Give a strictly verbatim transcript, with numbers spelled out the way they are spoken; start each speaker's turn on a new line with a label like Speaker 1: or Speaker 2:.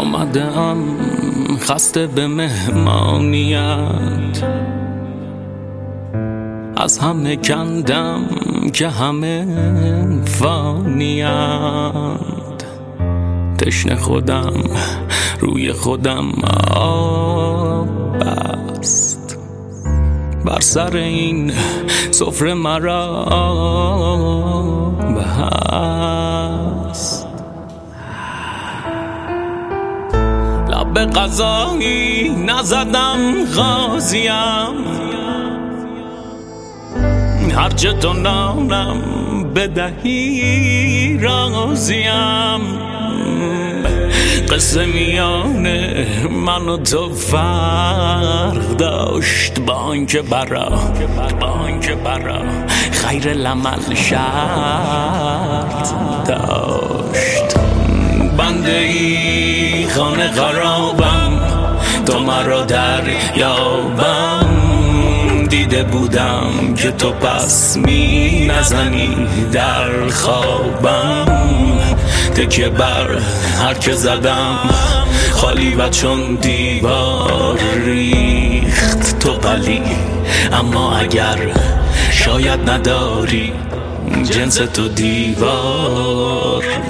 Speaker 1: آمدم خسته به مهمانیت، از همه کندم که همه فانیند. تشنه خودم روی خودم آب بست، بر سر این سفره مرا بست. لب به غذایی نزدم غازیم، هرچه تو نانم بدهی راضیم. قصه میان من و تو فرق داشت، با آنکه برا با آنکه برا خیر العمل شرط داشت. بنده ای خانه خرابم، تو مرا در یابم. دیده بودم که تو پس می نزنی در خوابم. تکیه بر هر که زدم خالی و چون دیوار ریخت تو ولی. اما اگر شاید نداری جنس تو دیوار